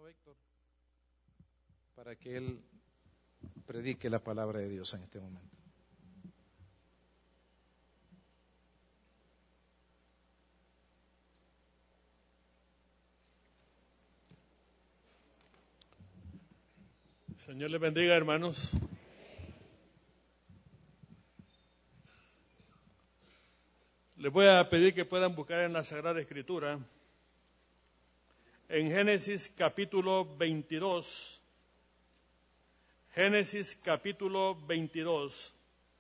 hermano Héctor para que él predique la palabra de Dios en este momento. Señor les bendiga, hermanos. Les voy a pedir que puedan buscar en la Sagrada Escritura, en Génesis capítulo 22. Génesis capítulo 22.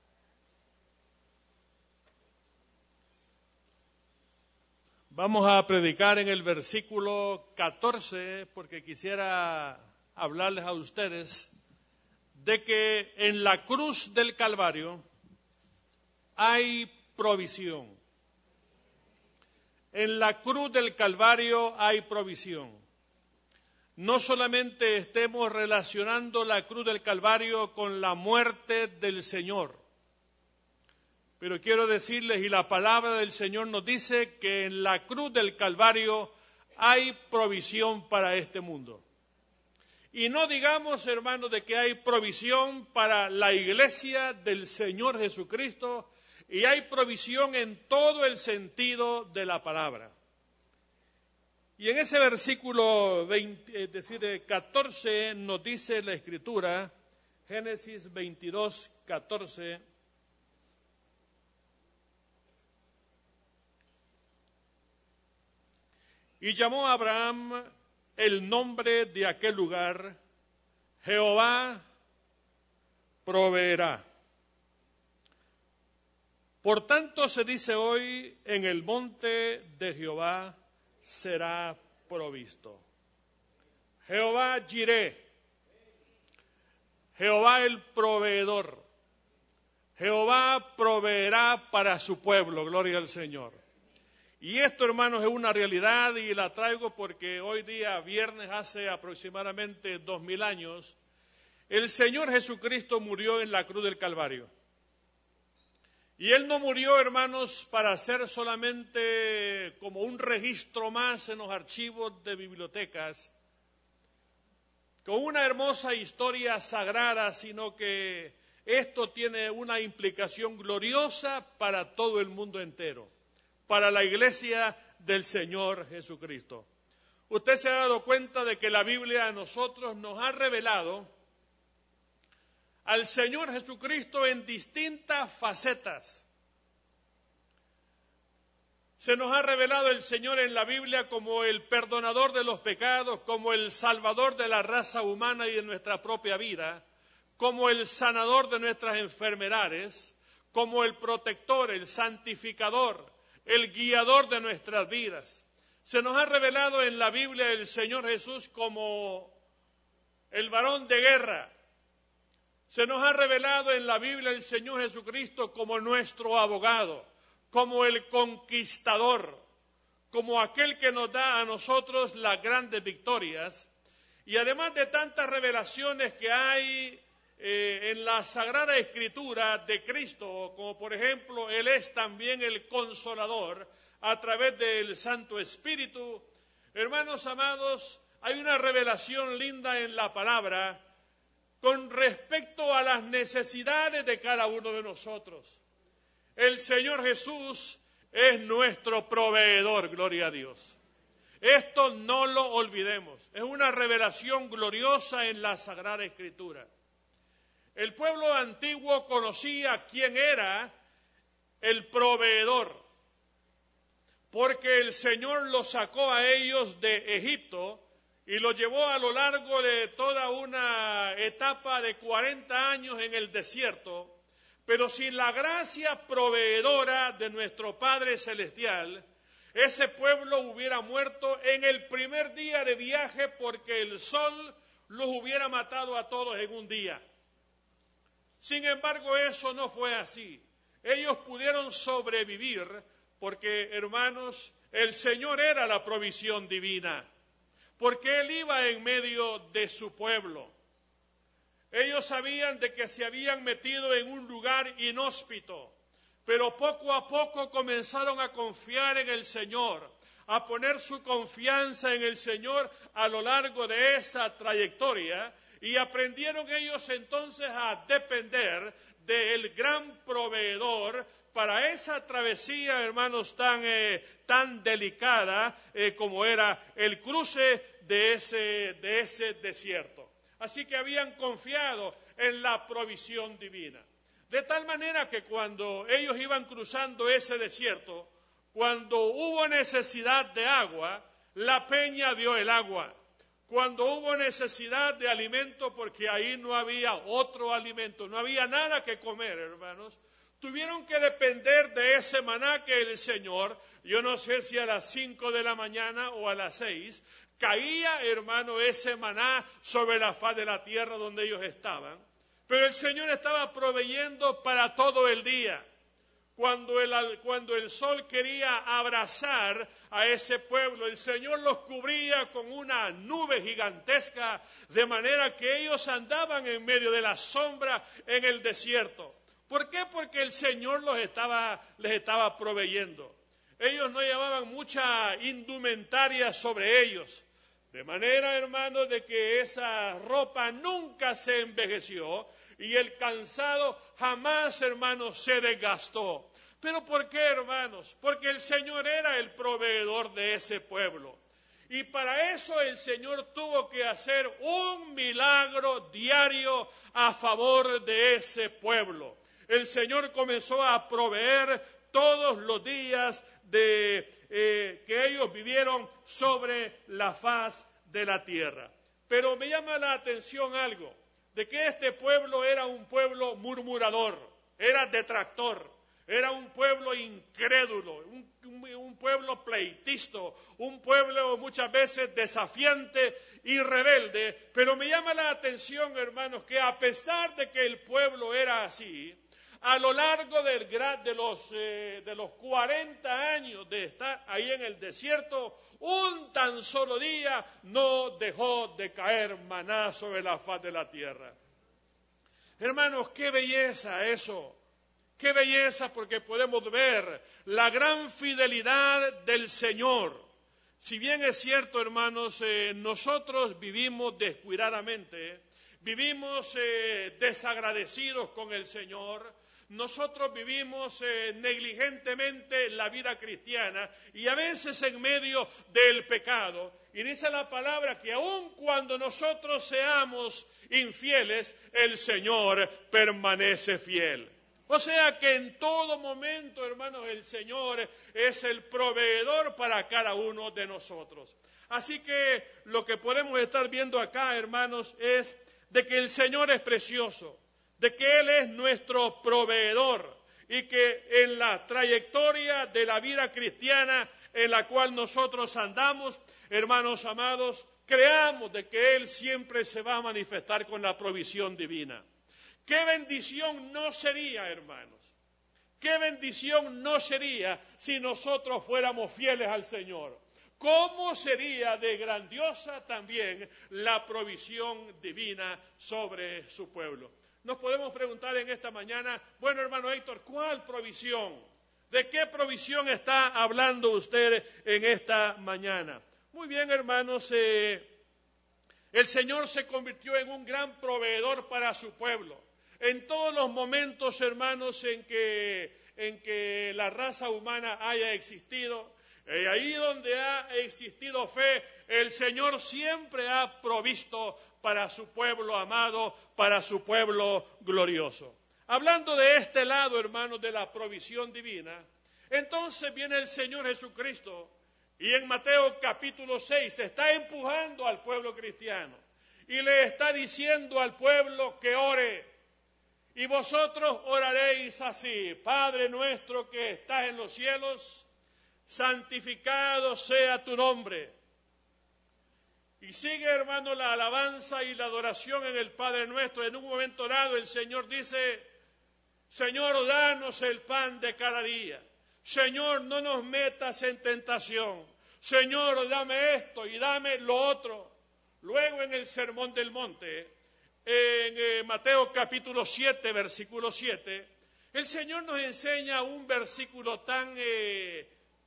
Vamos a predicar en el versículo 14, porque quisiera hablarles a ustedes de que en la cruz del Calvario hay provisión. En la cruz del Calvario hay provisión. No solamente estemos relacionando la cruz del Calvario con la muerte del Señor, pero quiero decirles, y la palabra del Señor nos dice, que en la cruz del Calvario hay provisión para este mundo. Y no digamos, hermanos, de que hay provisión para la iglesia del Señor Jesucristo, y hay provisión en todo el sentido de la palabra. Y en ese versículo 14 nos dice la Escritura, Génesis 22, 14, y llamó a Abraham el nombre de aquel lugar, Jehová proveerá. Por tanto se dice hoy, en el monte de Jehová será provisto. Jehová Jireh, Jehová el proveedor. Jehová proveerá para su pueblo, gloria al Señor. Y esto, hermanos, es una realidad y la traigo porque hoy día, viernes, hace aproximadamente 2000 años, el Señor Jesucristo murió en la cruz del Calvario. Y Él no murió, hermanos, para ser solamente como un registro más en los archivos de bibliotecas, con una hermosa historia sagrada, sino que esto tiene una implicación gloriosa para todo el mundo entero, para la iglesia del Señor Jesucristo. Usted se ha dado cuenta de que la Biblia a nosotros nos ha revelado al Señor Jesucristo en distintas facetas. Se nos ha revelado el Señor en la Biblia como el perdonador de los pecados, como el salvador de la raza humana y de nuestra propia vida, como el sanador de nuestras enfermedades, como el protector, el santificador, el guiador de nuestras vidas. Se nos ha revelado en la Biblia el Señor Jesús como el varón de guerra. Se nos ha revelado en la Biblia el Señor Jesucristo como nuestro abogado, como el conquistador, como aquel que nos da a nosotros las grandes victorias. Y además de tantas revelaciones que hay en la Sagrada Escritura de Cristo, como por ejemplo, Él es también el Consolador a través del Santo Espíritu. Hermanos amados, hay una revelación linda en la palabra con respecto a las necesidades de cada uno de nosotros. El Señor Jesús es nuestro proveedor, gloria a Dios. Esto no lo olvidemos, es una revelación gloriosa en la Sagrada Escritura. El pueblo antiguo conocía quién era el proveedor, porque el Señor los sacó a ellos de Egipto y los llevó a lo largo de toda una etapa de 40 años en el desierto, pero sin la gracia proveedora de nuestro Padre Celestial, ese pueblo hubiera muerto en el primer día de viaje porque el sol los hubiera matado a todos en un día. Sin embargo, eso no fue así. Ellos pudieron sobrevivir porque, hermanos, el Señor era la provisión divina, porque Él iba en medio de su pueblo. Ellos sabían de que se habían metido en un lugar inhóspito, pero poco a poco comenzaron a confiar en el Señor, a poner su confianza en el Señor a lo largo de esa trayectoria, y aprendieron ellos entonces a depender del gran proveedor para esa travesía, hermanos, tan delicada como era el cruce de ese desierto. Así que habían confiado en la provisión divina. De tal manera que cuando ellos iban cruzando ese desierto, cuando hubo necesidad de agua, la peña dio el agua. Cuando hubo necesidad de alimento, porque ahí no había otro alimento, no había nada que comer, hermanos, tuvieron que depender de ese maná que el Señor, yo no sé si a las 5 de la mañana o a las 6, caía, hermano, ese maná sobre la faz de la tierra donde ellos estaban. Pero el Señor estaba proveyendo para todo el día. Cuando el sol quería abrazar a ese pueblo, el Señor los cubría con una nube gigantesca, de manera que ellos andaban en medio de la sombra en el desierto. ¿Por qué? Porque el Señor les estaba proveyendo. Ellos no llevaban mucha indumentaria sobre ellos, de manera, hermanos, de que esa ropa nunca se envejeció y el cansado jamás, hermanos, se desgastó. ¿Pero por qué, hermanos? Porque el Señor era el proveedor de ese pueblo. Y para eso el Señor tuvo que hacer un milagro diario a favor de ese pueblo. El Señor comenzó a proveer todos los días que ellos vivieron sobre la faz de la tierra. Pero me llama la atención algo, de que este pueblo era un pueblo murmurador, era detractor, era un pueblo incrédulo, un pueblo pleitisto, un pueblo muchas veces desafiante y rebelde. Pero me llama la atención, hermanos, que a pesar de que el pueblo era así, a lo largo de los 40 años de estar ahí en el desierto, un tan solo día no dejó de caer maná sobre la faz de la tierra. Hermanos, qué belleza eso, qué belleza, porque podemos ver la gran fidelidad del Señor. Si bien es cierto, hermanos, nosotros vivimos descuidadamente, vivimos desagradecidos con el Señor. Nosotros vivimos negligentemente la vida cristiana y a veces en medio del pecado. Y dice la palabra que aun cuando nosotros seamos infieles, el Señor permanece fiel. O sea que en todo momento, hermanos, el Señor es el proveedor para cada uno de nosotros. Así que lo que podemos estar viendo acá, hermanos, es de que el Señor es precioso, de que Él es nuestro proveedor y que en la trayectoria de la vida cristiana en la cual nosotros andamos, hermanos amados, creamos de que Él siempre se va a manifestar con la provisión divina. ¡Qué bendición no sería, hermanos! ¡Qué bendición no sería si nosotros fuéramos fieles al Señor! ¿Cómo sería de grandiosa también la provisión divina sobre su pueblo? Nos podemos preguntar en esta mañana, bueno, hermano Héctor, ¿cuál provisión? ¿De qué provisión está hablando usted en esta mañana? Muy bien, hermanos, el Señor se convirtió en un gran proveedor para su pueblo. En todos los momentos, hermanos, en que la raza humana haya existido, ahí donde ha existido fe, el Señor siempre ha provisto para su pueblo amado, para su pueblo glorioso. Hablando de este lado, hermanos, de la provisión divina, entonces viene el Señor Jesucristo y en Mateo capítulo 6 está empujando al pueblo cristiano y le está diciendo al pueblo que ore. Y vosotros oraréis así: Padre nuestro que estás en los cielos, santificado sea tu nombre. Y sigue, hermano, la alabanza y la adoración en el Padre nuestro. En un momento dado el Señor dice: Señor, danos el pan de cada día. Señor, no nos metas en tentación. Señor, dame esto y dame lo otro. Luego en el Sermón del Monte, en Mateo capítulo 7, versículo 7, el Señor nos enseña un versículo tan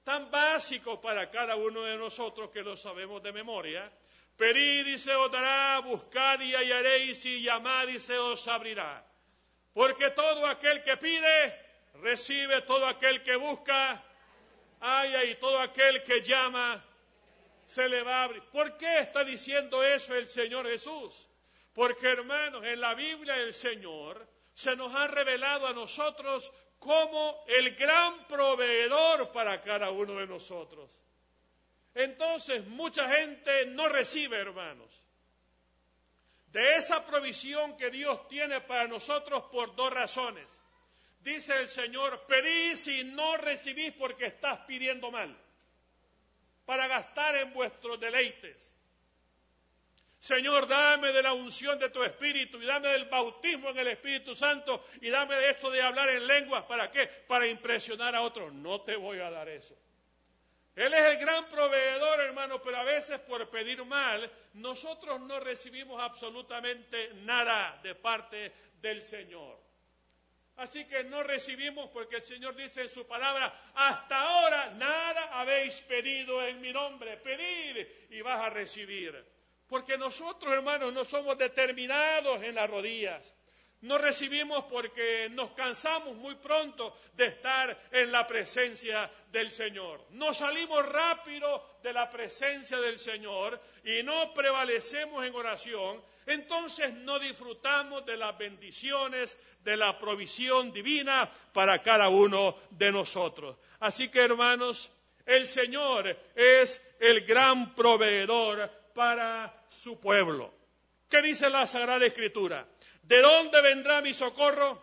tan básico para cada uno de nosotros que lo sabemos de memoria. Pedid y se os dará, buscad y hallaréis, y llamad y se os abrirá. Porque todo aquel que pide, recibe; todo aquel que busca, halla; y todo aquel que llama, se le va a abrir. ¿Por qué está diciendo eso el Señor Jesús? Porque, hermanos, en la Biblia el Señor se nos ha revelado a nosotros como el gran proveedor para cada uno de nosotros. Entonces, mucha gente no recibe, hermanos, de esa provisión que Dios tiene para nosotros por dos razones. Dice el Señor: pedís y no recibís porque estás pidiendo mal, para gastar en vuestros deleites. Señor, dame de la unción de tu Espíritu, y dame del bautismo en el Espíritu Santo, y dame de esto de hablar en lenguas. ¿Para qué? Para impresionar a otros. No te voy a dar eso. Él es el gran proveedor, hermano, pero a veces por pedir mal, nosotros no recibimos absolutamente nada de parte del Señor. Así que no recibimos porque el Señor dice en su palabra: hasta ahora nada habéis pedido en mi nombre. Pedid y vas a recibir. Porque nosotros, hermanos, no somos determinados en las rodillas. No recibimos porque nos cansamos muy pronto de estar en la presencia del Señor. No salimos rápido de la presencia del Señor y no prevalecemos en oración. Entonces no disfrutamos de las bendiciones, de la provisión divina para cada uno de nosotros. Así que, hermanos, el Señor es el gran proveedor para su pueblo. ¿Qué dice la Sagrada Escritura? ¿De dónde vendrá mi socorro?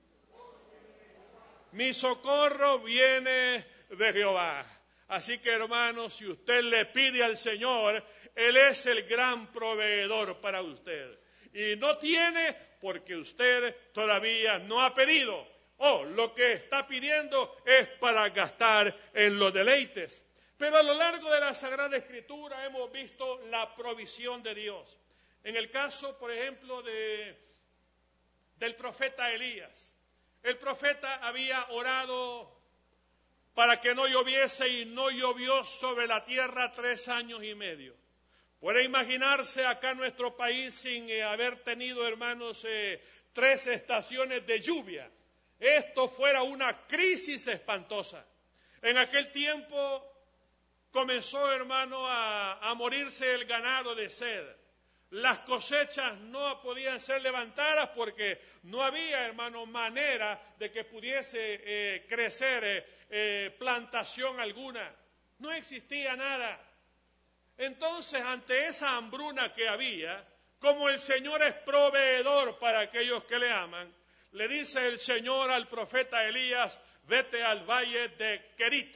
Mi socorro viene de Jehová. Así que, hermanos, si usted le pide al Señor, Él es el gran proveedor para usted. Y no tiene porque usted todavía no ha pedido. Lo que está pidiendo es para gastar en los deleites. Pero a lo largo de la Sagrada Escritura hemos visto la provisión de Dios. En el caso, por ejemplo, del profeta Elías. El profeta había orado para que no lloviese y no llovió sobre la tierra 3 años y medio. Puede imaginarse acá en nuestro país sin haber tenido, hermanos, 3 estaciones de lluvia. Esto fuera una crisis espantosa. En aquel tiempo comenzó, hermano, a morirse el ganado de sed. Las cosechas no podían ser levantadas porque no había, hermano, manera de que pudiese crecer plantación alguna. No existía nada. Entonces, ante esa hambruna que había, como el Señor es proveedor para aquellos que le aman, le dice el Señor al profeta Elías: vete al valle de Kerit.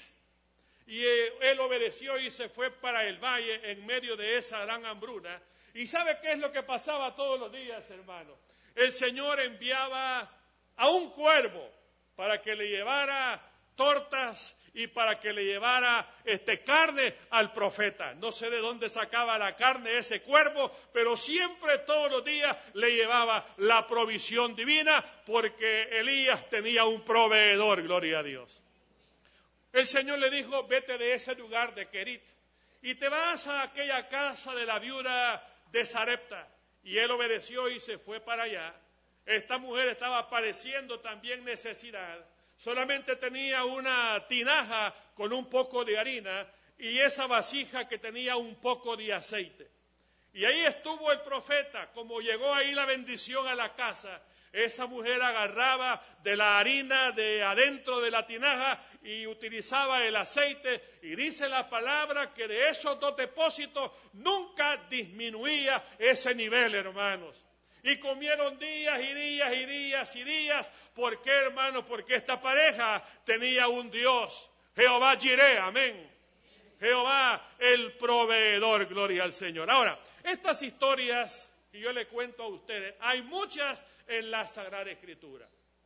Y él obedeció y se fue para el valle en medio de esa gran hambruna. ¿Y sabe qué es lo que pasaba todos los días, hermano? El Señor enviaba a un cuervo para que le llevara tortas y para que le llevara carne al profeta. No sé de dónde sacaba la carne ese cuervo, pero siempre, todos los días, le llevaba la provisión divina, porque Elías tenía un proveedor, gloria a Dios. El Señor le dijo: vete de ese lugar de Kerit y te vas a aquella casa de la viuda de Sarepta. Y él obedeció y se fue para allá. Esta mujer estaba padeciendo también necesidad. Solamente tenía una tinaja con un poco de harina y esa vasija que tenía un poco de aceite. Y ahí estuvo el profeta. Como llegó ahí la bendición a la casa, esa mujer agarraba de la harina de adentro de la tinaja y utilizaba el aceite, y dice la palabra que de esos 2 depósitos nunca disminuía ese nivel, hermanos. Y comieron días y días y días y días. ¿Por qué, hermanos? Porque esta pareja tenía un Dios, Jehová Jireh, amén. Jehová el proveedor, gloria al Señor. Ahora, estas historias que yo le cuento a ustedes, hay muchas en la Sagrada Escritura.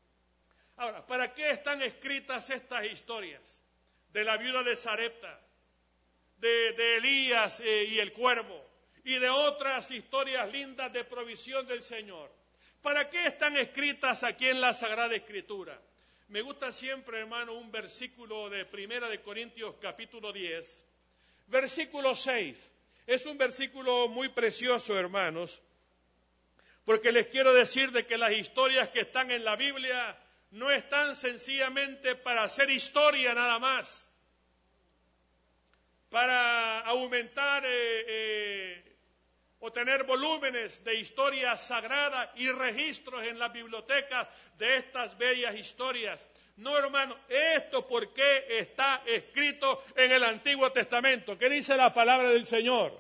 Ahora, ¿para qué están escritas estas historias? De la viuda de Sarepta, de Elías y el cuervo, y de otras historias lindas de provisión del Señor. ¿Para qué están escritas aquí en la Sagrada Escritura? Me gusta siempre, hermano, un versículo de 1 Corintios capítulo 10, versículo 6. Es un versículo muy precioso, hermanos, porque les quiero decir de que las historias que están en la Biblia no están sencillamente para hacer historia nada más, para aumentar o tener volúmenes de historia sagrada y registros en las bibliotecas de estas bellas historias. No, hermano, esto porque está escrito en el Antiguo Testamento. ¿Qué dice la palabra del Señor?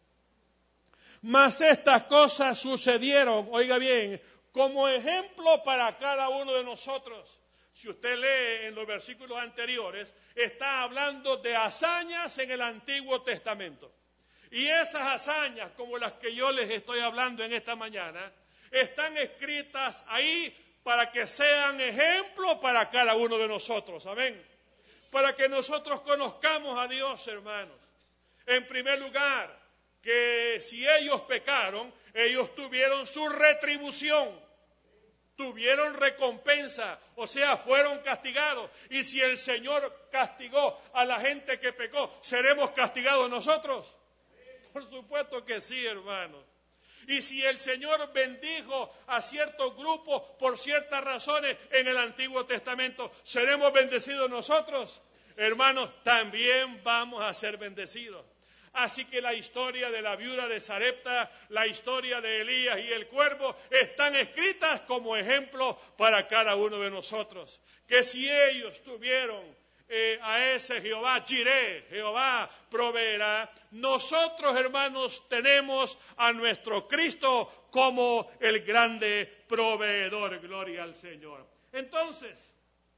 Mas estas cosas sucedieron, oiga bien, como ejemplo para cada uno de nosotros. Si usted lee en los versículos anteriores, está hablando de hazañas en el Antiguo Testamento. Y esas hazañas, como las que yo les estoy hablando en esta mañana, están escritas ahí para que sean ejemplo para cada uno de nosotros. Amén. Para que nosotros conozcamos a Dios, hermanos. En primer lugar, que si ellos pecaron, ellos tuvieron su retribución, tuvieron recompensa, o sea, fueron castigados. Y si el Señor castigó a la gente que pecó, ¿seremos castigados nosotros? Por supuesto que sí, hermanos. Y si el Señor bendijo a ciertos grupos por ciertas razones en el Antiguo Testamento, ¿seremos bendecidos nosotros? Hermanos, también vamos a ser bendecidos. Así que la historia de la viuda de Sarepta, la historia de Elías y el cuervo están escritas como ejemplo para cada uno de nosotros. Que si ellos tuvieron a ese Jehová Jireh, Jehová proveerá, nosotros, hermanos, tenemos a nuestro Cristo como el grande proveedor. Gloria al Señor. Entonces,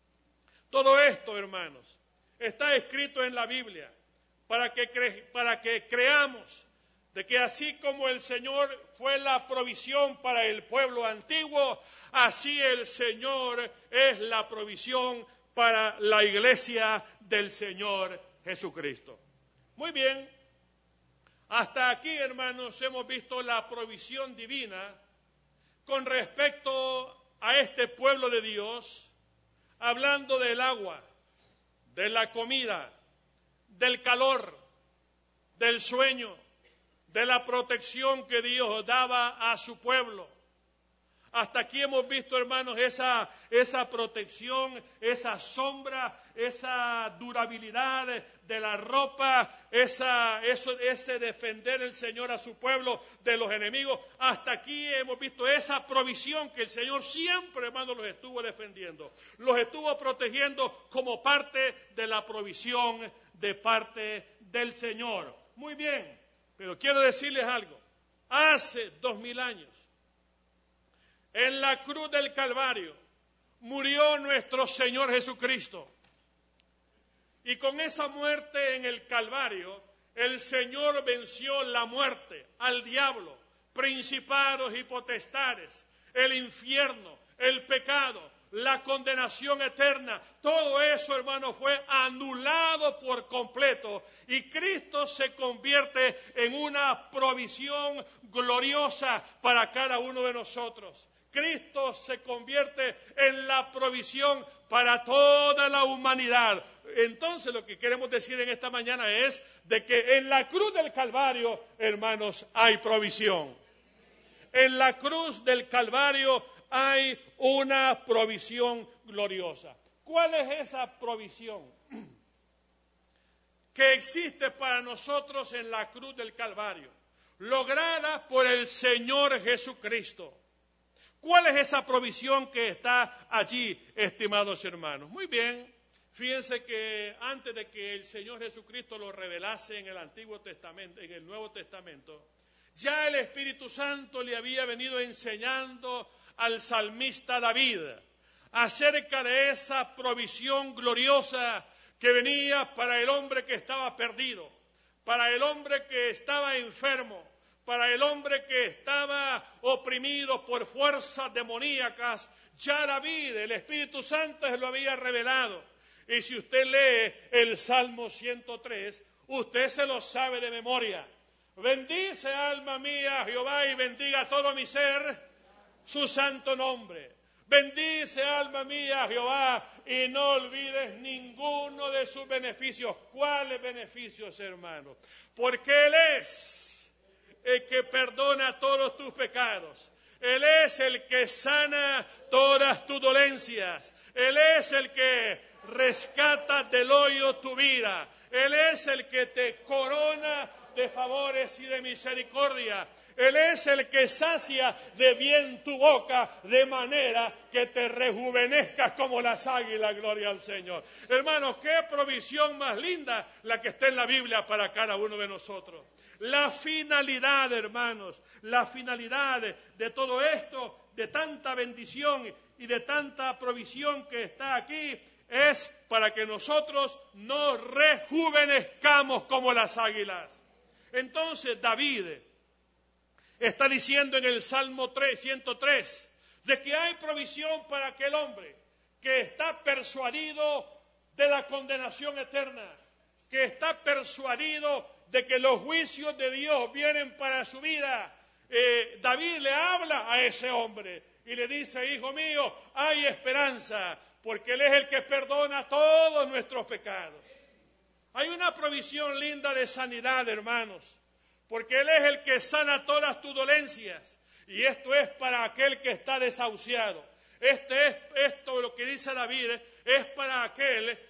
todo esto, hermanos, está escrito en la Biblia para que creamos de que así como el Señor fue la provisión para el pueblo antiguo, así el Señor es la provisión para la iglesia del Señor Jesucristo. Muy bien, hasta aquí, hermanos, hemos visto la provisión divina con respecto a este pueblo de Dios, hablando del agua, de la comida, del calor, del sueño, de la protección que Dios daba a su pueblo. Hasta aquí hemos visto, hermanos, esa protección, esa sombra, esa durabilidad de la ropa, ese defender el Señor a su pueblo de los enemigos. Hasta aquí hemos visto esa provisión que el Señor siempre, hermanos, los estuvo defendiendo. Los estuvo protegiendo como parte de la provisión de parte del Señor. Muy bien, pero quiero decirles algo. Hace 2000 años, en la cruz del Calvario, murió nuestro Señor Jesucristo. Y con esa muerte en el Calvario, el Señor venció la muerte, al diablo, principados y potestades, el infierno, el pecado, la condenación eterna. Todo eso, hermano, fue anulado por completo. Y Cristo se convierte en una provisión gloriosa para cada uno de nosotros. Cristo se convierte en la provisión para toda la humanidad. Entonces lo que queremos decir en esta mañana es de que en la cruz del Calvario, hermanos, hay provisión. En la cruz del Calvario hay una provisión gloriosa. ¿Cuál es esa provisión que existe para nosotros en la cruz del Calvario? Lograda por el Señor Jesucristo. ¿Cuál es esa provisión que está allí, estimados hermanos? Muy bien, fíjense que antes de que el Señor Jesucristo lo revelase en el Antiguo Testamento, en el Nuevo Testamento, ya el Espíritu Santo le había venido enseñando al salmista David acerca de esa provisión gloriosa que venía para el hombre que estaba perdido, para el hombre que estaba enfermo, para el hombre que estaba oprimido por fuerzas demoníacas. Ya David, el Espíritu Santo, se lo había revelado. Y si usted lee el Salmo 103, usted se lo sabe de memoria. Bendice, alma mía, a Jehová, y bendiga todo mi ser su santo nombre. Bendice, alma mía, a Jehová, y no olvides ninguno de sus beneficios. ¿Cuáles beneficios, hermano? Porque Él es el que perdona todos tus pecados. Él es el que sana todas tus dolencias. Él es el que rescata del hoyo tu vida. Él es el que te corona de favores y de misericordia. Él es el que sacia de bien tu boca, de manera que te rejuvenezcas como las águilas, gloria al Señor. Hermanos, qué provisión más linda la que está en la Biblia para cada uno de nosotros. La finalidad, hermanos, la finalidad de todo esto, de tanta bendición y de tanta provisión que está aquí, es para que nosotros nos rejuvenezcamos como las águilas. Entonces David está diciendo en el Salmo 103 de que hay provisión para aquel hombre que está persuadido de la condenación eterna, que está persuadido de que los juicios de Dios vienen para su vida. David le habla a ese hombre y le dice: hijo mío, hay esperanza, porque Él es el que perdona todos nuestros pecados. Hay una provisión linda de sanidad, hermanos, porque Él es el que sana todas tus dolencias, y esto es para aquel que está desahuciado. Esto lo que dice David, es para aquel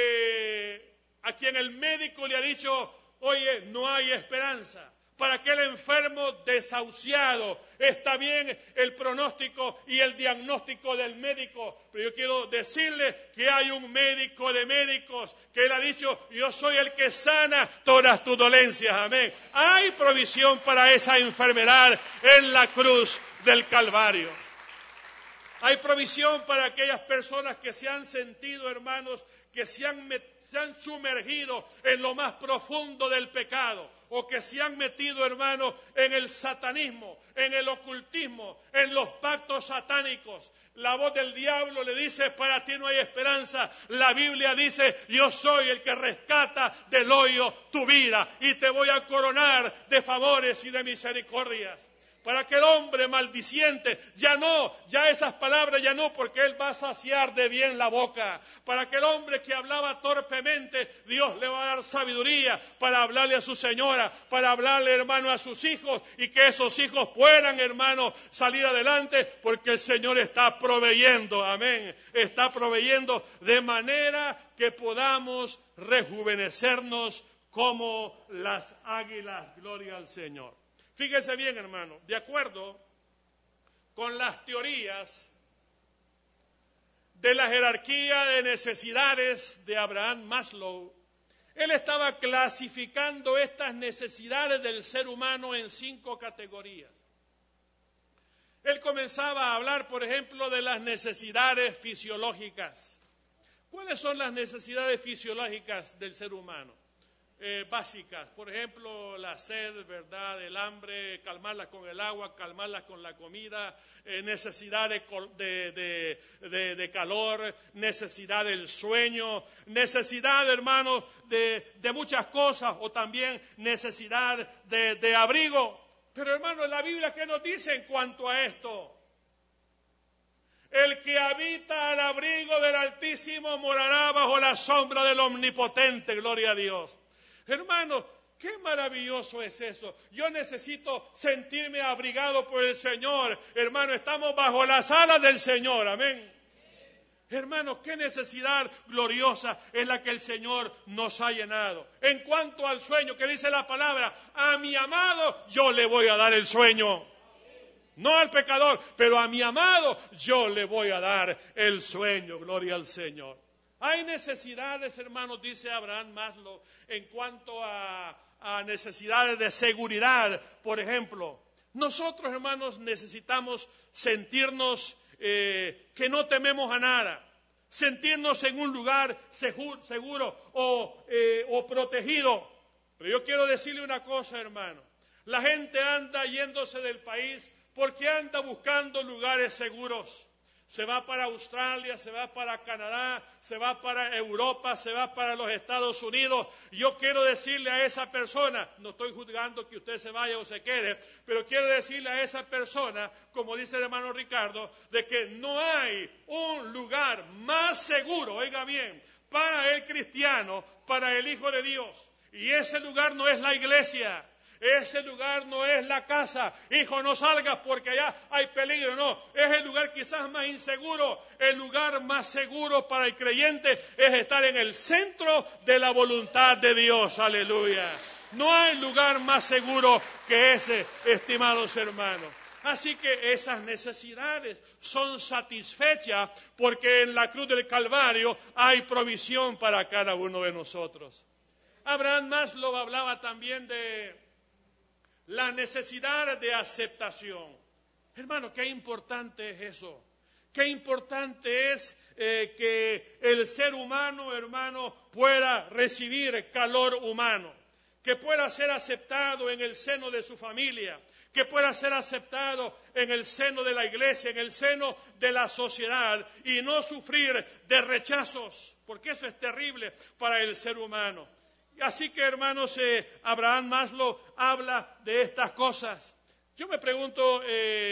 a quien el médico le ha dicho: oye, no hay esperanza. Para aquel enfermo desahuciado, está bien el pronóstico y el diagnóstico del médico, pero yo quiero decirle que hay un médico de médicos que Él ha dicho: yo soy el que sana todas tus dolencias, amén. Hay provisión para esa enfermedad en la cruz del Calvario. Hay provisión para aquellas personas que se han sentido, hermanos, que se han sumergido en lo más profundo del pecado, o que se han metido, hermanos, en el satanismo, en el ocultismo, en los pactos satánicos. La voz del diablo le dice: para ti no hay esperanza. La Biblia dice: yo soy el que rescata del hoyo tu vida y te voy a coronar de favores y de misericordias. Para aquel hombre maldiciente, ya esas palabras ya no, porque él va a saciar de bien la boca. Para aquel hombre que hablaba torpemente, Dios le va a dar sabiduría para hablarle a su señora, para hablarle, hermano, a sus hijos, y que esos hijos puedan, hermano, salir adelante, porque el Señor está proveyendo, amén. Está proveyendo de manera que podamos rejuvenecernos como las águilas, gloria al Señor. Fíjese bien, hermano, de acuerdo con las teorías de la jerarquía de necesidades de Abraham Maslow, él estaba clasificando estas necesidades del ser humano en 5 categorías. Él comenzaba a hablar, por ejemplo, de las necesidades fisiológicas. ¿Cuáles son las necesidades fisiológicas del ser humano? Básicas, por ejemplo, la sed, ¿verdad?, el hambre, calmarlas con el agua, calmarlas con la comida, necesidad de calor, necesidad del sueño, necesidad, hermanos, de muchas cosas, o también necesidad de abrigo. Pero, hermano, en la Biblia, ¿qué nos dice en cuanto a esto? El que habita al abrigo del Altísimo morará bajo la sombra del Omnipotente, gloria a Dios. Hermano, qué maravilloso es eso. Yo necesito sentirme abrigado por el Señor. Hermano, estamos bajo las alas del Señor, amén. Hermano, qué necesidad gloriosa es la que el Señor nos ha llenado. En cuanto al sueño, que dice la palabra: a mi amado yo le voy a dar el sueño. No al pecador, pero a mi amado yo le voy a dar el sueño, gloria al Señor. Hay necesidades, hermanos, dice Abraham Maslow, en cuanto a necesidades de seguridad. Por ejemplo, nosotros, hermanos, necesitamos sentirnos que no tememos a nada, sentirnos en un lugar seguro o protegido. Pero yo quiero decirle una cosa, hermano: la gente anda yéndose del país porque anda buscando lugares seguros. se va para Australia, se va para Canadá, se va para Europa, se va para los Estados Unidos. Yo quiero decirle a esa persona, no estoy juzgando que usted se vaya o se quede, pero quiero decirle a esa persona, como dice el hermano Ricardo, de que no hay un lugar más seguro, oiga bien, para el cristiano, para el Hijo de Dios. Y ese lugar no es la iglesia. Ese lugar no es la casa. Hijo, no salgas porque allá hay peligro. No, es el lugar quizás más inseguro. El lugar más seguro para el creyente es estar en el centro de la voluntad de Dios. Aleluya. No hay lugar más seguro que ese, estimados hermanos. Así que esas necesidades son satisfechas porque en la cruz del Calvario hay provisión para cada uno de nosotros. Abraham Maslow hablaba también de la necesidad de aceptación. Hermano, qué importante es eso. Qué importante es que el ser humano, hermano, pueda recibir calor humano, que pueda ser aceptado en el seno de su familia, que pueda ser aceptado en el seno de la iglesia, en el seno de la sociedad y no sufrir de rechazos, porque eso es terrible para el ser humano. Así que, hermanos, Abraham Maslow habla de estas cosas. Yo me pregunto,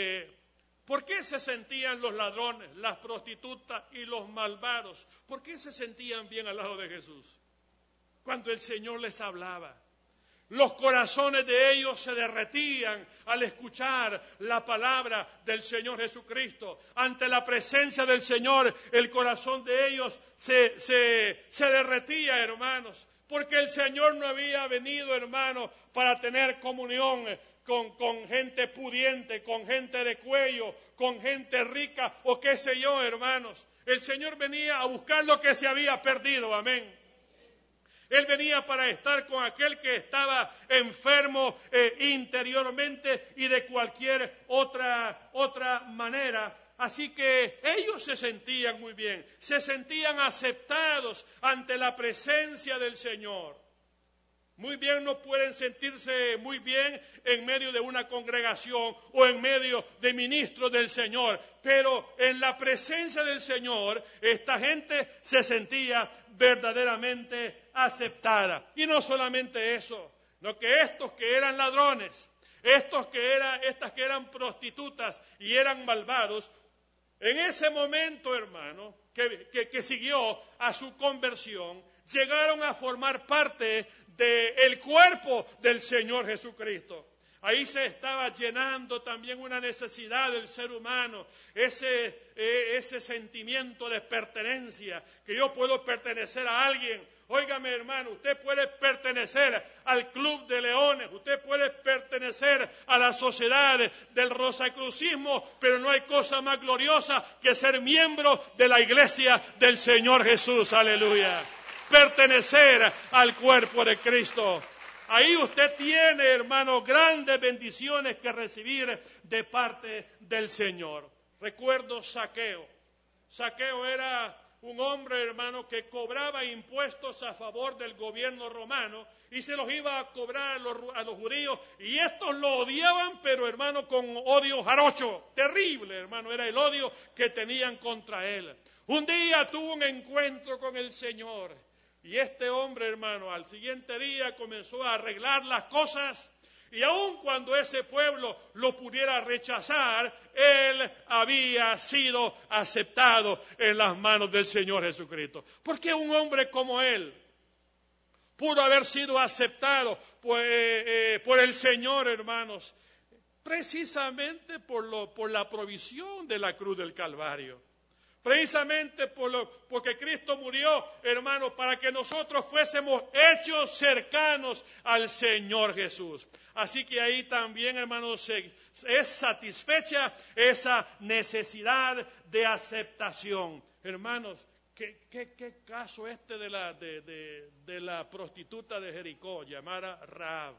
¿por qué se sentían los ladrones, las prostitutas y los malvados? ¿Por qué se sentían bien al lado de Jesús? Cuando el Señor les hablaba. Los corazones de ellos se derretían al escuchar la palabra del Señor Jesucristo. Ante la presencia del Señor, el corazón de ellos se derretía, hermanos. Porque el Señor no había venido, hermano, para tener comunión con gente pudiente, con gente de cuello, con gente rica o qué sé yo, hermanos. El Señor venía a buscar lo que se había perdido, amén. Él venía para estar con aquel que estaba enfermo interiormente y de cualquier otra manera. Así que ellos se sentían muy bien, se sentían aceptados ante la presencia del Señor. Muy bien no pueden sentirse muy bien en medio de una congregación o en medio de ministros del Señor, pero en la presencia del Señor esta gente se sentía verdaderamente aceptada. Y no solamente eso, sino que estos que eran ladrones, estas que eran prostitutas y eran malvados, en ese momento, hermano, que siguió a su conversión, llegaron a formar parte del cuerpo del Señor Jesucristo. Ahí se estaba llenando también una necesidad del ser humano, ese sentimiento de pertenencia, que yo puedo pertenecer a alguien. Óigame, hermano, usted puede pertenecer al Club de Leones, usted puede pertenecer a la sociedad del rosacrucismo, pero no hay cosa más gloriosa que ser miembro de la iglesia del Señor Jesús, aleluya. Pertenecer al cuerpo de Cristo. Ahí usted tiene, hermano, grandes bendiciones que recibir de parte del Señor. Recuerdo Zaqueo. Zaqueo era un hombre, hermano, que cobraba impuestos a favor del gobierno romano y se los iba a cobrar a los judíos, y estos lo odiaban, pero, hermano, con odio jarocho. Terrible, hermano, era el odio que tenían contra él. Un día tuvo un encuentro con el Señor. Y este hombre, hermano, al siguiente día comenzó a arreglar las cosas, y aun cuando ese pueblo lo pudiera rechazar, él había sido aceptado en las manos del Señor Jesucristo. ¿Por qué un hombre como él pudo haber sido aceptado por el Señor, hermanos? Precisamente por la provisión de la cruz del Calvario. Precisamente porque Cristo murió, hermanos, para que nosotros fuésemos hechos cercanos al Señor Jesús. Así que ahí también, hermanos, es satisfecha esa necesidad de aceptación. Hermanos, ¿qué caso de la prostituta de Jericó, llamada Rahab?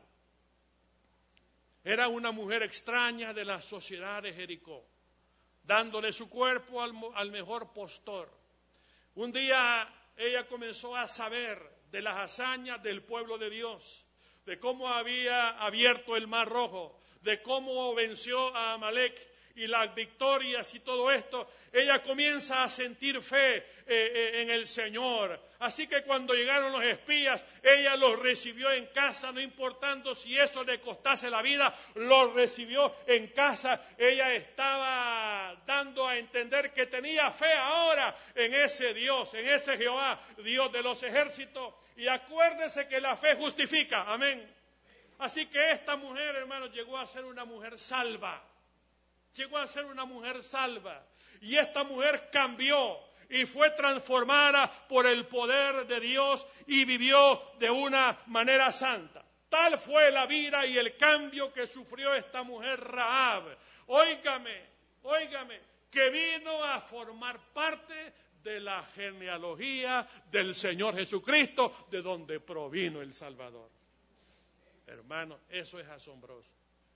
Era una mujer extraña de la sociedad de Jericó, dándole su cuerpo al mejor postor. Un día ella comenzó a saber de las hazañas del pueblo de Dios, de cómo había abierto el Mar Rojo, de cómo venció a Amalek y las victorias y todo esto, ella comienza a sentir fe en el Señor. Así que cuando llegaron los espías, ella los recibió en casa, no importando si eso le costase la vida, los recibió en casa. Ella estaba dando a entender que tenía fe ahora en ese Dios, en ese Jehová, Dios de los ejércitos. Y acuérdese que la fe justifica, amén. Así que esta mujer, hermanos, llegó a ser una mujer salva. Llegó a ser una mujer salva. Y esta mujer cambió y fue transformada por el poder de Dios y vivió de una manera santa. Tal fue la vida y el cambio que sufrió esta mujer Rahab. Óigame, que vino a formar parte de la genealogía del Señor Jesucristo, de donde provino el Salvador. Hermano, eso es asombroso.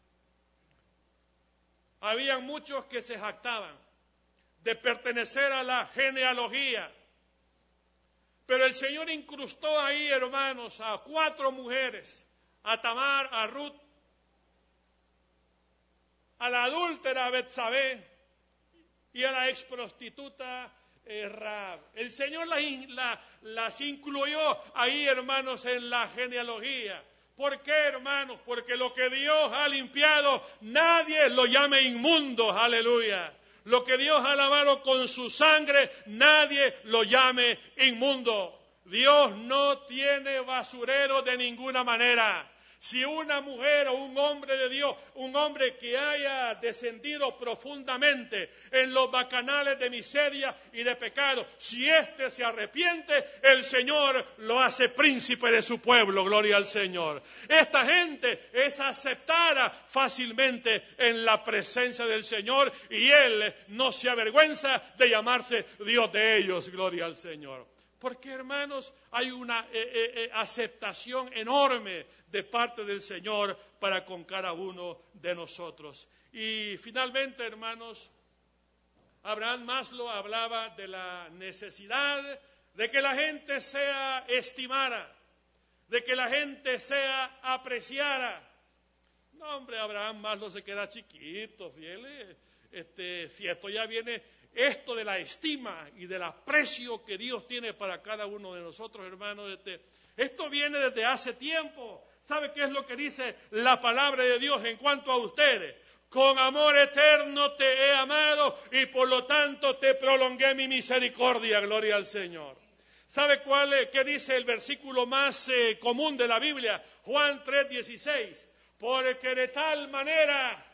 Habían muchos que se jactaban de pertenecer a la genealogía, pero el Señor incrustó ahí, hermanos, a 4 mujeres, a Tamar, a Ruth, a la adúltera Betsabé y a la ex prostituta Rahab. El Señor las incluyó ahí, hermanos, en la genealogía. ¿Por qué, hermanos? Porque lo que Dios ha limpiado, nadie lo llame inmundo, aleluya. Lo que Dios ha lavado con su sangre, nadie lo llame inmundo. Dios no tiene basurero de ninguna manera. Si una mujer o un hombre de Dios, un hombre que haya descendido profundamente en los bacanales de miseria y de pecado, si éste se arrepiente, el Señor lo hace príncipe de su pueblo, gloria al Señor. Esta gente es aceptada fácilmente en la presencia del Señor y Él no se avergüenza de llamarse Dios de ellos, gloria al Señor. Porque, hermanos, hay una aceptación enorme de parte del Señor para con cada uno de nosotros. Y finalmente, hermanos, Abraham Maslow hablaba de la necesidad de que la gente sea estimada, de que la gente sea apreciada. No, hombre, Abraham Maslow se queda chiquito, fiel. Si esto ya viene... Esto de la estima y del aprecio que Dios tiene para cada uno de nosotros, hermanos, esto viene desde hace tiempo. ¿Sabe qué es lo que dice la palabra de Dios en cuanto a ustedes? Con amor eterno te he amado y por lo tanto te prolongué mi misericordia, gloria al Señor. ¿Sabe qué dice el versículo más común de la Biblia? Juan 3:16. Porque de tal manera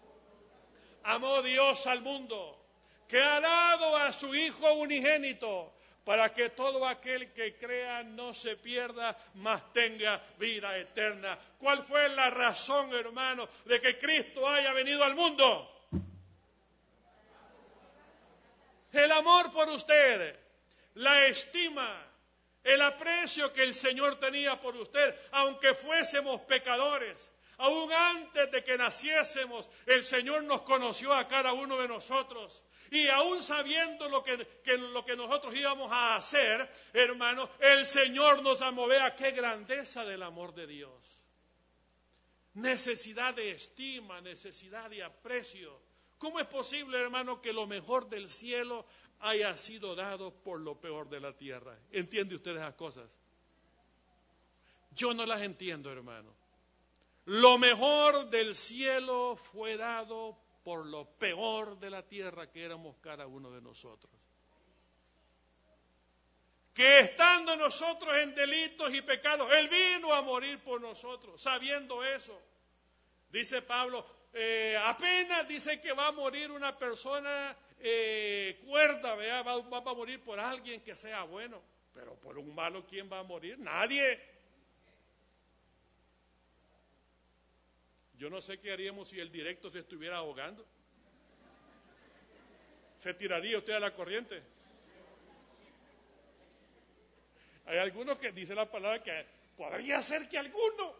amó Dios al mundo, que ha dado a su Hijo unigénito, para que todo aquel que crea no se pierda, mas tenga vida eterna. ¿Cuál fue la razón, hermano, de que Cristo haya venido al mundo? El amor por ustedes, la estima, el aprecio que el Señor tenía por usted, aunque fuésemos pecadores. Aún antes de que naciésemos, el Señor nos conoció a cada uno de nosotros. Y aún sabiendo lo que nosotros íbamos a hacer, hermano, el Señor nos amó. Vea qué grandeza del amor de Dios. Necesidad de estima, necesidad de aprecio. ¿Cómo es posible, hermano, que lo mejor del cielo haya sido dado por lo peor de la tierra? ¿Entiende usted esas cosas? Yo no las entiendo, hermano. Lo mejor del cielo fue dado por lo peor de la tierra que éramos cada uno de nosotros. Que estando nosotros en delitos y pecados, Él vino a morir por nosotros, sabiendo eso. Dice Pablo, apenas dice que va a morir una persona cuerda, ¿verdad? Va a morir por alguien que sea bueno, pero por un malo, ¿quién va a morir? Nadie. Yo no sé qué haríamos si el directo se estuviera ahogando. ¿Se tiraría usted a la corriente? Hay algunos que dicen la palabra que podría ser que alguno,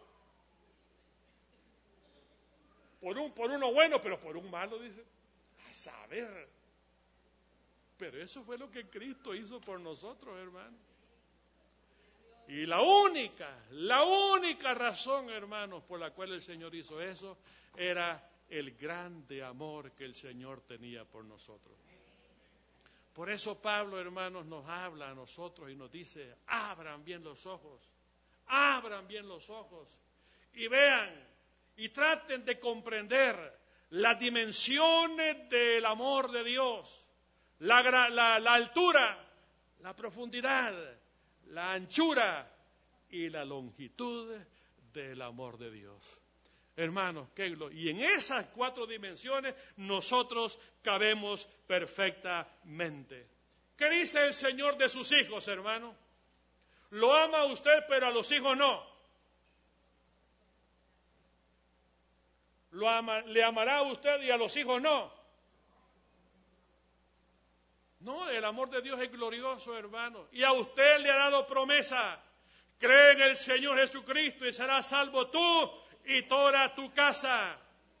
por uno bueno, pero por un malo, dice, a saber. Pero eso fue lo que Cristo hizo por nosotros, hermano. Y la única razón, hermanos, por la cual el Señor hizo eso, era el grande amor que el Señor tenía por nosotros. Por eso Pablo, hermanos, nos habla a nosotros y nos dice, abran bien los ojos y vean y traten de comprender las dimensiones del amor de Dios, la altura, la profundidad, la anchura y la longitud del amor de Dios. Hermanos, y en esas 4 dimensiones nosotros cabemos perfectamente. ¿Qué dice el Señor de sus hijos, hermano? Lo ama a usted, pero a los hijos no. Le amará a usted y a los hijos no. No, el amor de Dios es glorioso, hermano. Y a usted le ha dado promesa. Cree en el Señor Jesucristo y serás salvo tú y toda tu casa.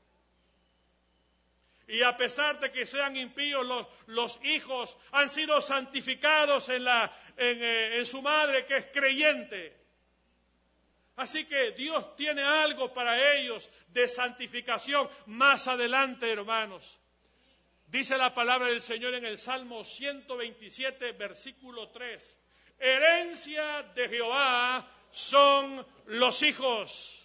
Y a pesar de que sean impíos, los hijos han sido santificados en su madre, que es creyente. Así que Dios tiene algo para ellos de santificación más adelante, hermanos. Dice la palabra del Señor en el Salmo 127, versículo 3. Herencia de Jehová son los hijos,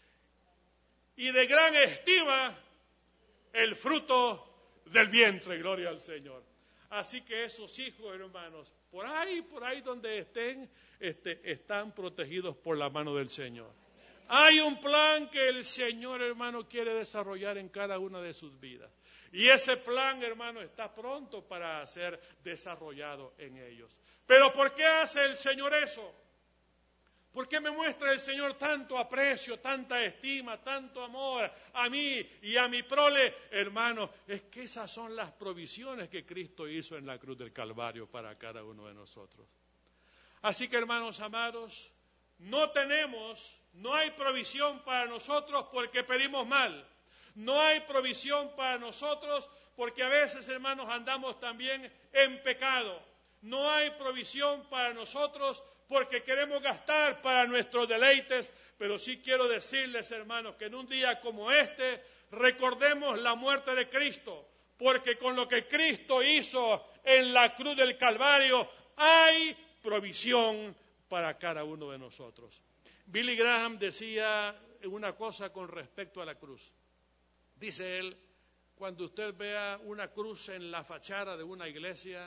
y de gran estima el fruto del vientre, gloria al Señor. Así que esos hijos, hermanos, por ahí donde estén, están protegidos por la mano del Señor. Hay un plan que el Señor, hermano, quiere desarrollar en cada una de sus vidas. Y ese plan, hermano, está pronto para ser desarrollado en ellos. Pero ¿por qué hace el Señor eso? ¿Por qué me muestra el Señor tanto aprecio, tanta estima, tanto amor a mí y a mi prole? Hermano, es que esas son las provisiones que Cristo hizo en la cruz del Calvario para cada uno de nosotros. Así que, hermanos amados, no hay provisión para nosotros porque pedimos mal. No hay provisión para nosotros porque a veces, hermanos, andamos también en pecado. No hay provisión para nosotros porque queremos gastar para nuestros deleites, pero sí quiero decirles, hermanos, que en un día como este recordemos la muerte de Cristo, porque con lo que Cristo hizo en la cruz del Calvario hay provisión para cada uno de nosotros. Billy Graham decía una cosa con respecto a la cruz. Dice él, cuando usted vea una cruz en la fachada de una iglesia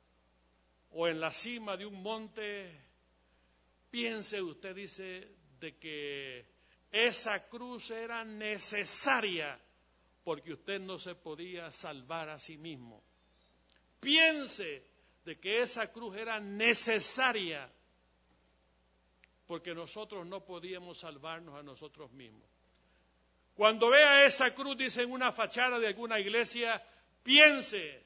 o en la cima de un monte, piense usted, dice, de que esa cruz era necesaria porque usted no se podía salvar a sí mismo. Piense de que esa cruz era necesaria porque nosotros no podíamos salvarnos a nosotros mismos. Cuando vea esa cruz, dice, en una fachada de alguna iglesia, piense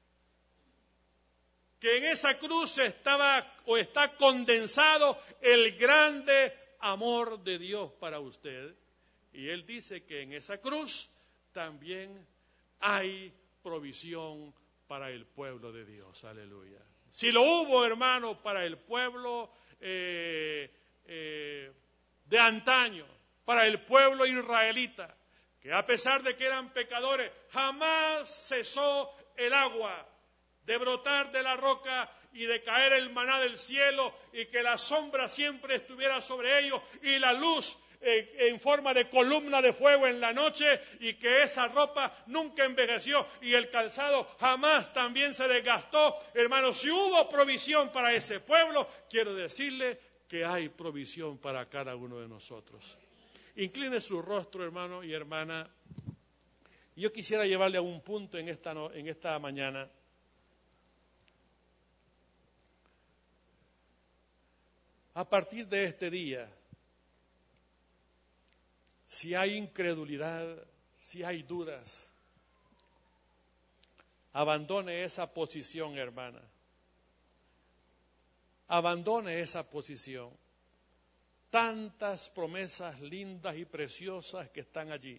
que en esa cruz está condensado el grande amor de Dios para usted. Y él dice que en esa cruz también hay provisión para el pueblo de Dios. Aleluya. Si lo hubo, hermano, para el pueblo de antaño, para el pueblo israelita, que a pesar de que eran pecadores, jamás cesó el agua de brotar de la roca y de caer el maná del cielo, y que la sombra siempre estuviera sobre ellos y la luz en forma de columna de fuego en la noche, y que esa ropa nunca envejeció y el calzado jamás también se desgastó. Hermanos, si hubo provisión para ese pueblo, quiero decirle que hay provisión para cada uno de nosotros. Incline su rostro, hermano y hermana. Yo quisiera llevarle a un punto en esta mañana. A partir de este día, si hay incredulidad, si hay dudas, abandone esa posición, hermana. Abandone esa posición. Tantas promesas lindas y preciosas que están allí.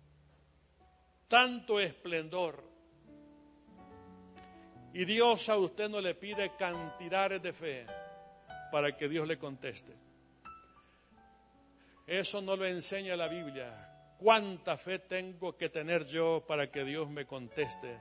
Tanto esplendor. Y Dios a usted no le pide cantidades de fe para que Dios le conteste. Eso no lo enseña la Biblia. ¿Cuánta fe tengo que tener yo para que Dios me conteste?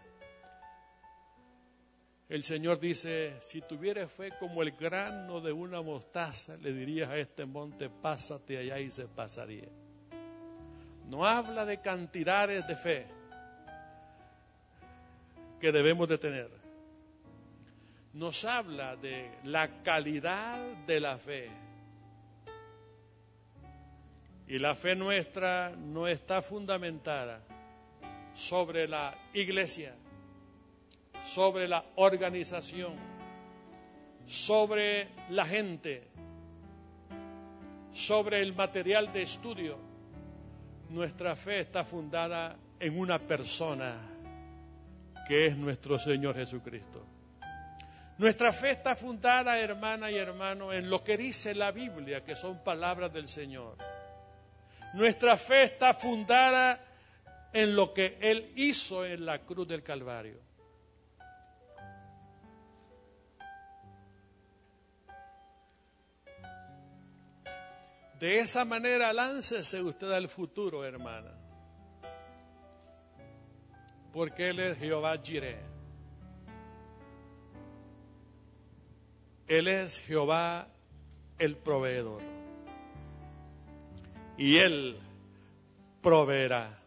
El Señor dice, si tuvieras fe como el grano de una mostaza, le dirías a este monte, pásate allá, y se pasaría. No habla de cantidades de fe que debemos de tener. Nos habla de la calidad de la fe. Y la fe nuestra no está fundamentada sobre la iglesia, sobre la organización, sobre la gente, sobre el material de estudio. Nuestra fe está fundada en una persona que es nuestro Señor Jesucristo. Nuestra fe está fundada, hermana y hermano, en lo que dice la Biblia, que son palabras del Señor. Nuestra fe está fundada en lo que Él hizo en la cruz del Calvario. De esa manera, láncese usted al futuro, hermana. Porque Él es Jehová Jireh. Él es Jehová el proveedor. Y Él proveerá.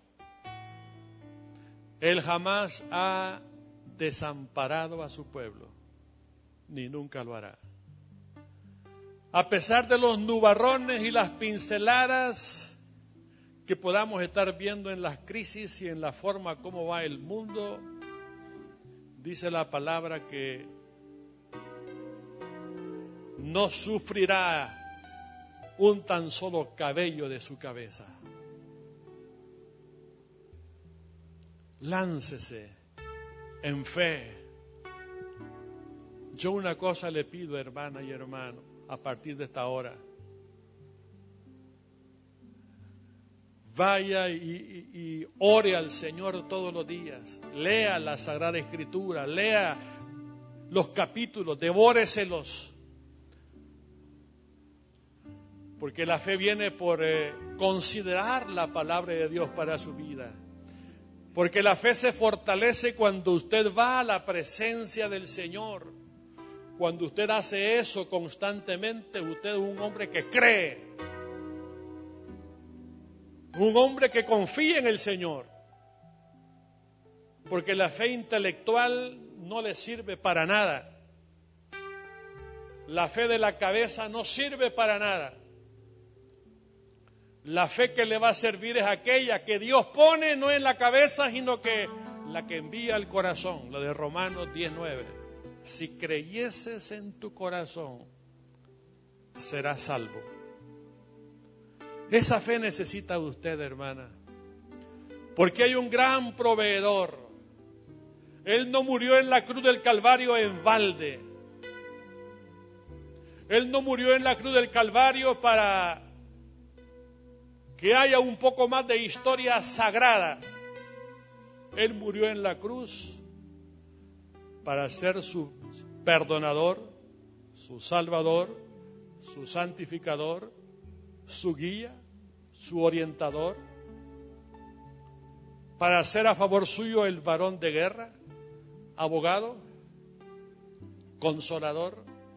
Él jamás ha desamparado a su pueblo, ni nunca lo hará. A pesar de los nubarrones y las pinceladas que podamos estar viendo en las crisis y en la forma como va el mundo, dice la palabra que no sufrirá un tan solo cabello de su cabeza. Láncese en fe. Yo una cosa le pido, hermana y hermano, a partir de esta hora. Vaya y ore al Señor todos los días. Lea la Sagrada Escritura, lea los capítulos, devóreselos. Porque la fe viene por considerar la palabra de Dios para su vida. Porque la fe se fortalece cuando usted va a la presencia del Señor. Cuando usted hace eso constantemente, usted es un hombre que cree. Un hombre que confía en el Señor. Porque la fe intelectual no le sirve para nada. La fe de la cabeza no sirve para nada. La fe que le va a servir es aquella que Dios pone no en la cabeza, sino que la que envía al corazón, la de Romanos 10:9. Si creyeses en tu corazón, serás salvo. Esa fe necesita usted, hermana, porque hay un gran proveedor. Él no murió en la cruz del Calvario en balde. Él no murió en la cruz del Calvario para que haya un poco más de historia sagrada. Él murió en la cruz para ser su perdonador, su salvador, su santificador, su guía, su orientador, para ser a favor suyo el varón de guerra, abogado, consolador,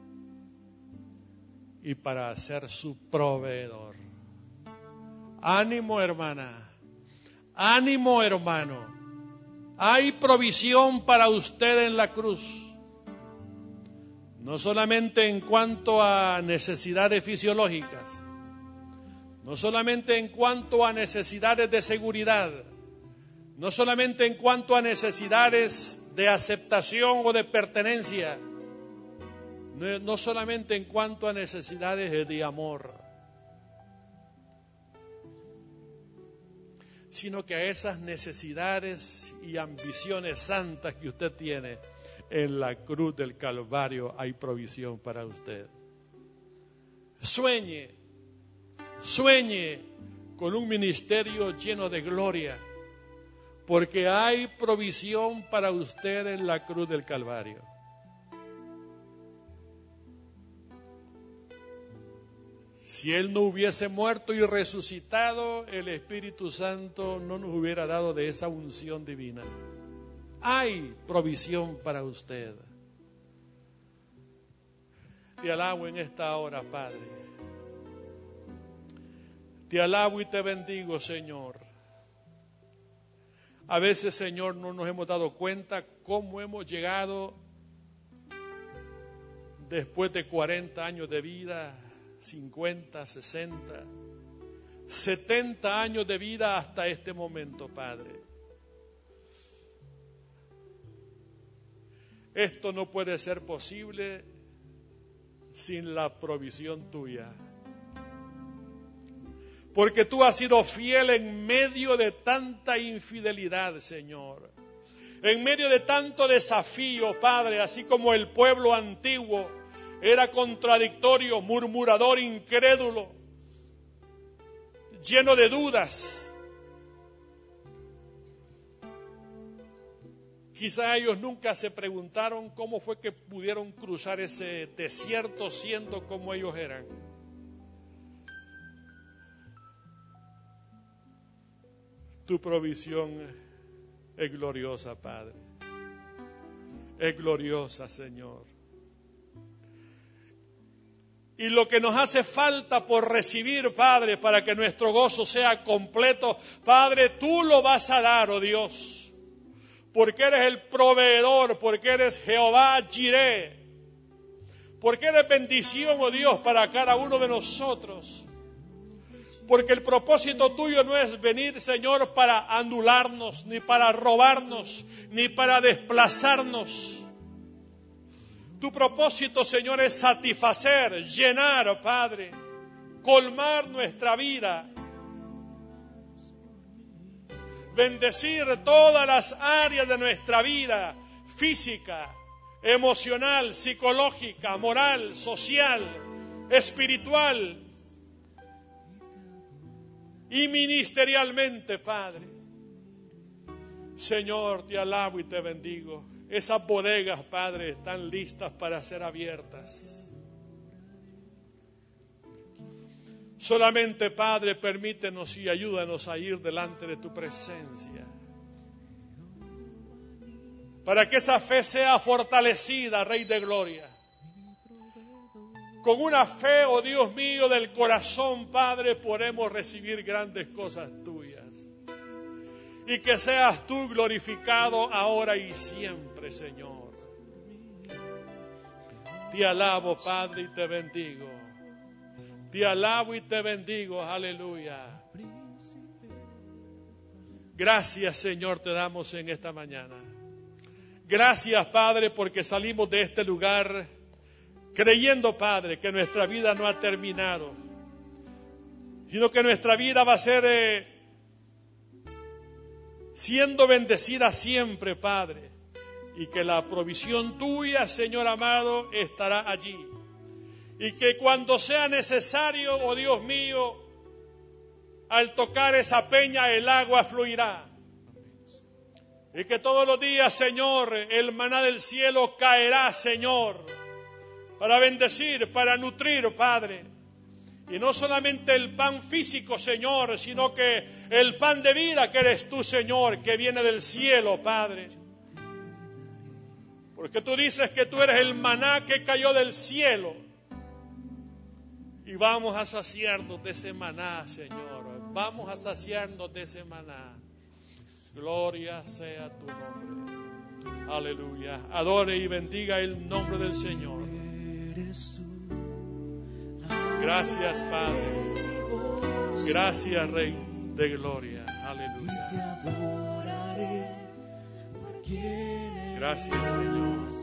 y para ser su proveedor. Ánimo, hermana. Ánimo, hermano. Hay provisión para usted en la cruz. No solamente en cuanto a necesidades fisiológicas. No solamente en cuanto a necesidades de seguridad. No solamente en cuanto a necesidades de aceptación o de pertenencia. No solamente en cuanto a necesidades de amor. Sino que a esas necesidades y ambiciones santas que usted tiene, en la cruz del Calvario hay provisión para usted. Sueñe con un ministerio lleno de gloria, porque hay provisión para usted en la cruz del Si Él no hubiese muerto y resucitado, el Espíritu Santo no nos hubiera dado de esa unción divina. Hay provisión para usted. Te alabo en esta hora, Padre. Te alabo y te bendigo, Señor. A veces, Señor, no nos hemos dado cuenta cómo hemos llegado después de 40 años de vida, 50, 60, 70 años de vida hasta este momento, Padre. Esto no puede ser posible sin la provisión tuya. Porque tú has sido fiel en medio de tanta infidelidad, Señor. En medio de tanto desafío, Padre, así como el pueblo antiguo era contradictorio, murmurador, incrédulo, lleno de dudas. Quizá ellos nunca se preguntaron cómo fue que pudieron cruzar ese desierto siendo como ellos eran. Tu provisión es gloriosa, Padre. Es gloriosa, Señor. Y lo que nos hace falta por recibir, Padre, para que nuestro gozo sea completo, Padre, tú lo vas a dar, oh Dios. Porque eres el proveedor, porque eres Jehová Jireh. Porque eres bendición, oh Dios, para cada uno de nosotros. Porque el propósito tuyo no es venir, Señor, para anularnos, ni para robarnos, ni para desplazarnos. Tu propósito, Señor, es satisfacer, llenar, Padre, colmar nuestra vida. Bendecir todas las áreas de nuestra vida, física, emocional, psicológica, moral, social, espiritual y ministerialmente, Padre. Señor, te alabo y te bendigo. Esas bodegas, Padre, están listas para ser abiertas. Solamente, Padre, permítenos y ayúdanos a ir delante de tu presencia. Para que esa fe sea fortalecida, Rey de Gloria. Con una fe, oh Dios mío, del corazón, Padre, podemos recibir grandes cosas tuyas. Y que seas tú glorificado ahora y siempre, Señor. Te alabo, Padre, y te bendigo. Te alabo y te bendigo, aleluya. Gracias, Señor, te damos en esta mañana. Gracias, Padre, porque salimos de este lugar creyendo, Padre, que nuestra vida no ha terminado, sino que nuestra vida va a ser siendo bendecida siempre, Padre, y que la provisión tuya, Señor amado, estará allí. Y que cuando sea necesario, oh Dios mío, al tocar esa peña el agua fluirá. Y que todos los días, Señor, el maná del cielo caerá, Señor, para bendecir, para nutrir, Padre. Y no solamente el pan físico, Señor, sino que el pan de vida que eres tú, Señor, que viene del cielo, Padre. Porque tú dices que tú eres el maná que cayó del cielo. Y vamos a saciarnos de ese maná, Señor. Vamos a saciarnos de ese maná. Gloria sea tu nombre. Aleluya. Adore y bendiga el nombre del Señor. Gracias, Padre. Gracias, Rey de Gloria. Aleluya. Gracias, Señor.